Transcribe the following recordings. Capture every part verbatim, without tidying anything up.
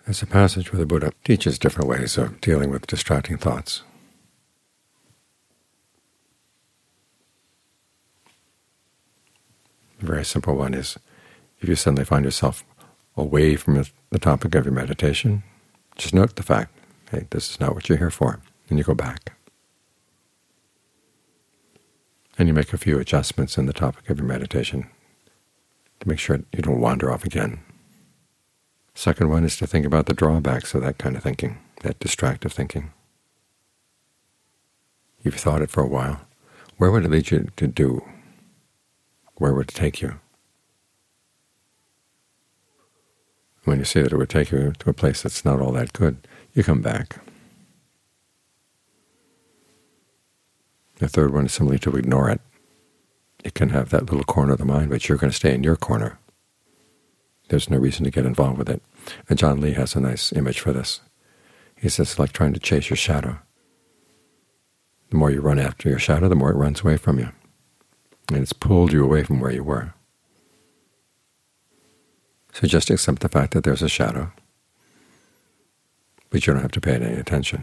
There's a passage where the Buddha teaches different ways of dealing with distracting thoughts. A very simple one is, if you suddenly find yourself away from the topic of your meditation, just note the fact, hey, this is not what you're here for, and you go back. And you make a few adjustments in the topic of your meditation to make sure you don't wander off again. Second one is to think about the drawbacks of that kind of thinking, that distractive thinking. You've thought it for a while. Where would it lead you to do? Where would it take you? When you see that it would take you to a place that's not all that good, you come back. The third one is simply to ignore it. It can have that little corner of the mind, but you're going to stay in your corner. There's no reason to get involved with it. And John Lee has a nice image for this. He says it's like trying to chase your shadow. The more you run after your shadow, the more it runs away from you. And it's pulled you away from where you were. So just accept the fact that there's a shadow, but you don't have to pay it any attention.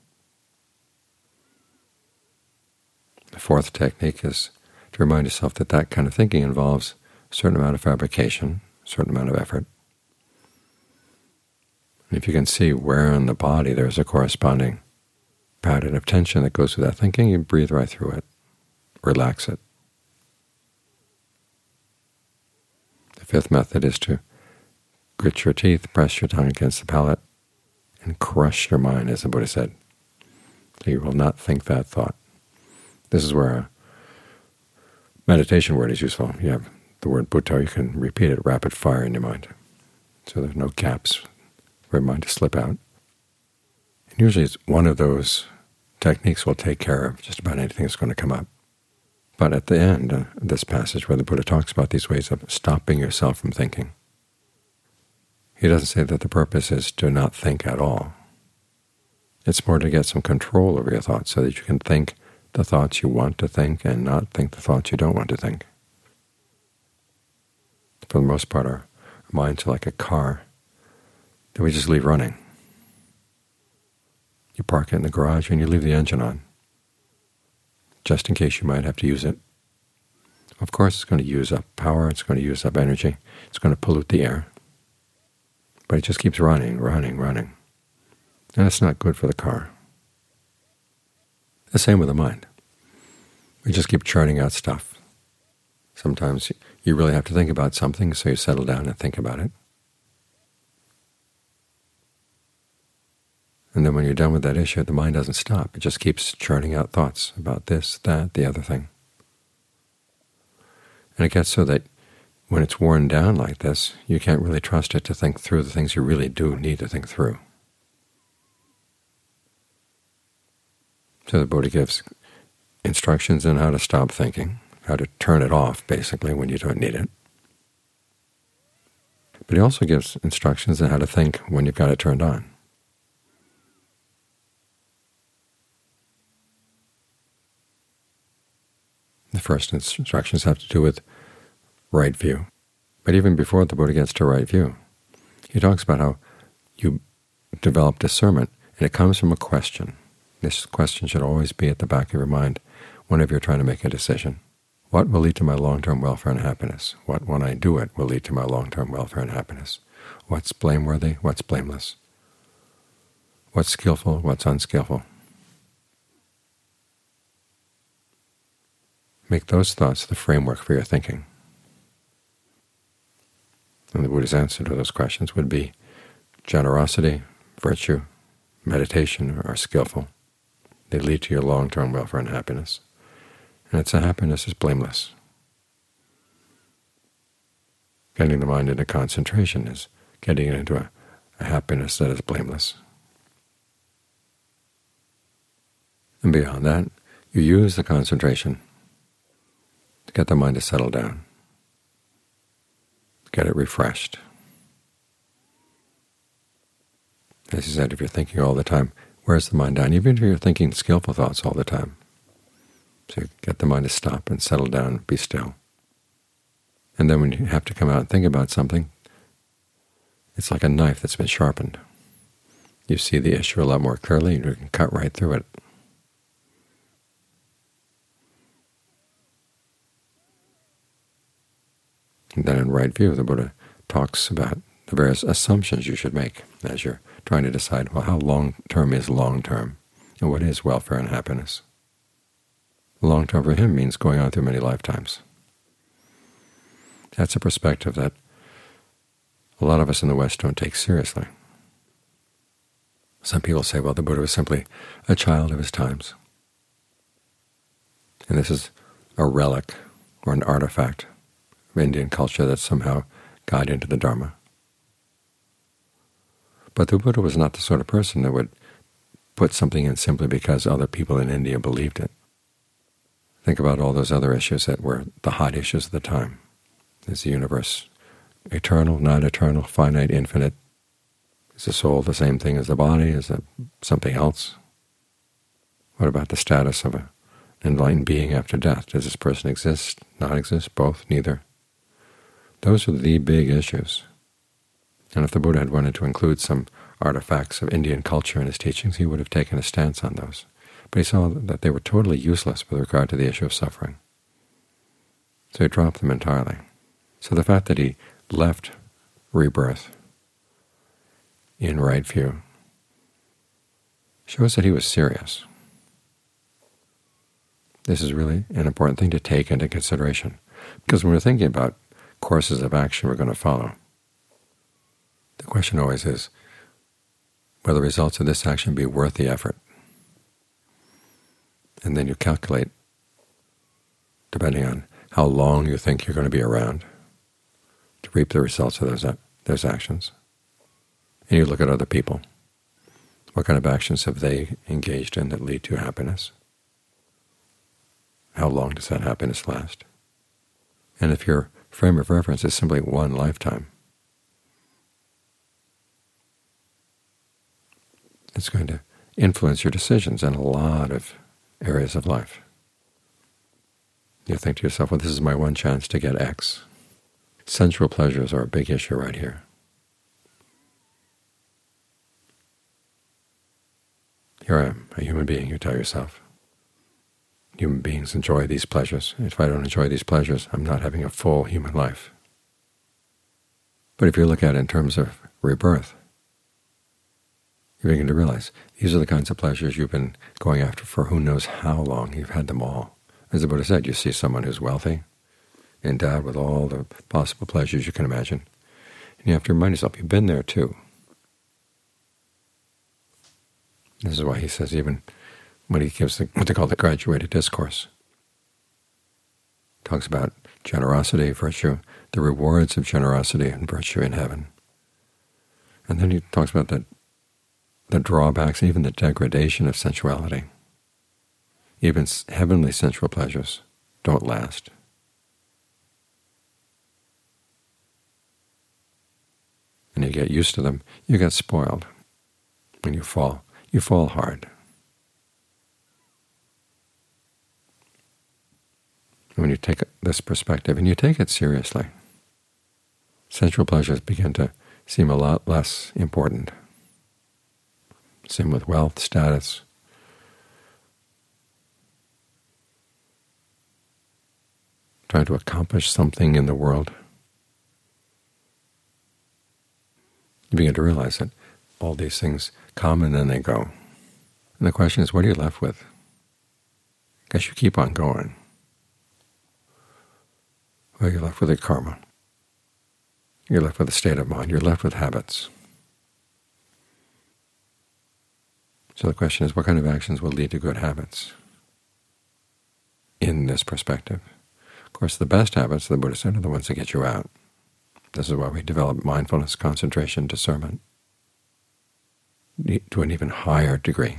The fourth technique is to remind yourself that that kind of thinking involves a certain amount of fabrication, a certain amount of effort. And if you can see where in the body there's a corresponding pattern of tension that goes with that thinking, you breathe right through it, relax it. The fifth method is to grit your teeth, press your tongue against the palate, and crush your mind, as the Buddha said. So you will not think that thought. This is where a meditation word is useful. You have the word Bhutto, you can repeat it rapid fire in your mind. So there's no gaps for your mind to slip out. And usually it's one of those techniques will take care of just about anything that's going to come up. But at the end of this passage where the Buddha talks about these ways of stopping yourself from thinking, he doesn't say that the purpose is to not think at all. It's more to get some control over your thoughts so that you can think the thoughts you want to think and not think the thoughts you don't want to think. For the most part, our minds are like a car that we just leave running. You park it in the garage and you leave the engine on, just in case you might have to use it. Of course, it's going to use up power, it's going to use up energy, it's going to pollute the air. But it just keeps running, running, running. And it's not good for the car. The same with the mind. We just keep churning out stuff. Sometimes you really have to think about something, so you settle down and think about it. And then when you're done with that issue, the mind doesn't stop. It just keeps churning out thoughts about this, that, the other thing. And it gets so that when it's worn down like this, you can't really trust it to think through the things you really do need to think through. So the Buddha gives instructions on how to stop thinking, how to turn it off, basically, when you don't need it. But he also gives instructions on how to think when you've got it turned on. The first instructions have to do with right view. But even before the Buddha gets to right view, he talks about how you develop discernment, and it comes from a question. This question should always be at the back of your mind whenever you're trying to make a decision. What will lead to my long-term welfare and happiness? What, when I do it, will lead to my long-term welfare and happiness? What's blameworthy? What's blameless? What's skillful? What's unskillful? Make those thoughts the framework for your thinking. And the Buddha's answer to those questions would be generosity, virtue, meditation are skillful. They lead to your long-term welfare and happiness. And it's a happiness is blameless. Getting the mind into concentration is getting it into a, a happiness that is blameless. And beyond that, you use the concentration to get the mind to settle down, get it refreshed. As he said, if you're thinking all the time, where's the mind down? Even if you're thinking skillful thoughts all the time. So you get the mind to stop and settle down, be still. And then when you have to come out and think about something, it's like a knife that's been sharpened. you see the issue a lot more clearly, and you can cut right through it. And then in Right View, the Buddha talks about the various assumptions you should make as you're trying to decide, well, how long-term is long-term, and what is welfare and happiness. Long-term for him means going on through many lifetimes. That's a perspective that a lot of us in the West don't take seriously. Some people say, well, the Buddha was simply a child of his times, and this is a relic or an artifact of Indian culture that somehow got into the Dharma. But the Buddha was not the sort of person that would put something in simply because other people in India believed it. Think about all those other issues that were the hot issues of the time. Is the universe eternal, not eternal, finite, infinite? Is the soul the same thing as the body? Is it something else? What about the status of an enlightened being after death? Does this person exist, not exist, both, neither? Those are the big issues. And if the Buddha had wanted to include some artifacts of Indian culture in his teachings, he would have taken a stance on those. But he saw that they were totally useless with regard to the issue of suffering. So he dropped them entirely. So the fact that he left rebirth in Right View shows that he was serious. This is really an important thing to take into consideration, because when we're thinking about courses of action we're going to follow, the question always is, will the results of this action be worth the effort? And then you calculate, depending on how long you think you're going to be around, to reap the results of those, those actions. And you look at other people. What kind of actions have they engaged in that lead to happiness? How long does that happiness last? And if your frame of reference is simply one lifetime, it's going to influence your decisions in a lot of areas of life. You think to yourself, well, this is my one chance to get X. Sensual pleasures are a big issue right here. Here I am, a human being, you tell yourself. Human beings enjoy these pleasures. If I don't enjoy these pleasures, I'm not having a full human life. But if you look at it in terms of rebirth, you begin to realize these are the kinds of pleasures you've been going after for who knows how long. You've had them all. As the Buddha said, you see someone who's wealthy, endowed with all the possible pleasures you can imagine, and you have to remind yourself, you've been there too. This is why he says, even when he gives the, what they call the graduated discourse, talks about generosity, virtue, the rewards of generosity and virtue in heaven. And then he talks about the, the drawbacks, even the degradation of sensuality. Even heavenly sensual pleasures don't last. And you get used to them, you get spoiled. When you fall, you fall hard. When you take this perspective, and you take it seriously, sensual pleasures begin to seem a lot less important. Same with wealth, status. Trying to accomplish something in the world. You begin to realize that all these things come and then they go. And the question is, what are you left with? Because you keep on going. Well, you're left with a karma. You're left with a state of mind. You're left with habits. So the question is, what kind of actions will lead to good habits in this perspective? Of course, the best habits, the Buddha said, are the ones that get you out. This is why we develop mindfulness, concentration, discernment to an even higher degree.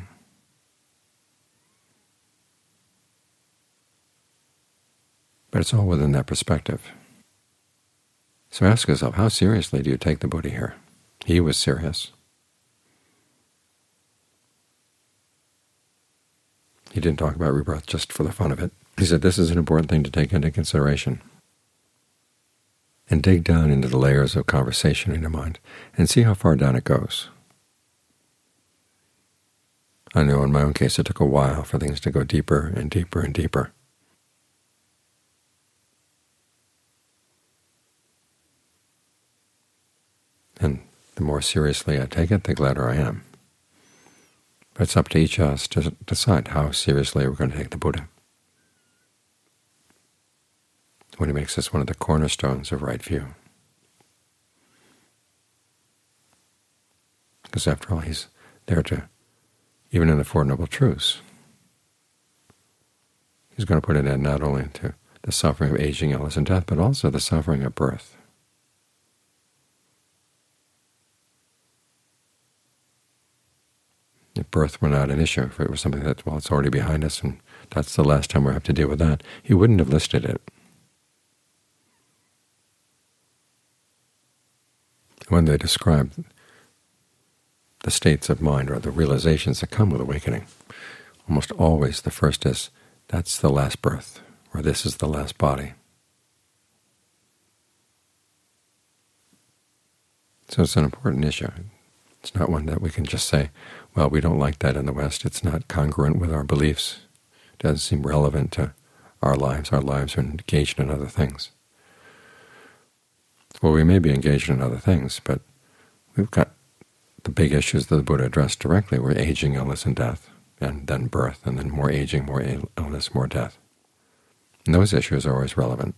But it's all within that perspective. So ask yourself, how seriously do you take the Buddha here? He was serious. He didn't talk about rebirth just for the fun of it. He said this is an important thing to take into consideration. And dig down into the layers of conversation in your mind and see how far down it goes. I know in my own case it took a while for things to go deeper and deeper and deeper. And the more seriously I take it, the gladder I am. But it's up to each of us to decide how seriously we're going to take the Buddha, when he makes us one of the cornerstones of right view. Because after all, he's there to, even in the Four Noble Truths, he's going to put an end not only to the suffering of aging, illness, and death, but also the suffering of birth. If birth were not an issue, if it was something that, well, it's already behind us and that's the last time we have to deal with that, he wouldn't have listed it. When they describe the states of mind or the realizations that come with awakening, almost always the first is, that's the last birth, or this is the last body. So it's an important issue. It's not one that we can just say, well, we don't like that in the West. It's not congruent with our beliefs. It doesn't seem relevant to our lives. Our lives are engaged in other things. Well, we may be engaged in other things, but we've got the big issues that the Buddha addressed directly were aging, illness, and death, and then birth, and then more aging, more illness, more death. And those issues are always relevant.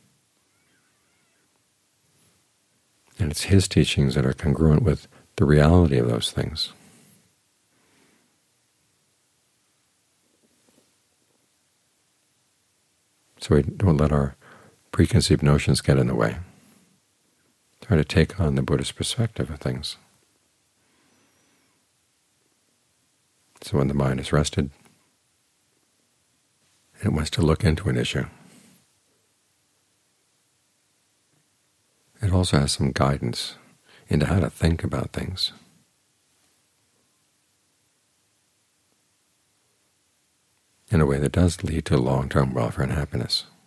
And it's his teachings that are congruent with the reality of those things. So we don't let our preconceived notions get in the way. Try to take on the Buddhist perspective of things. So when the mind is rested, and it wants to look into an issue, it also has some guidance into how to think about things. In a way that does lead to long-term welfare and happiness.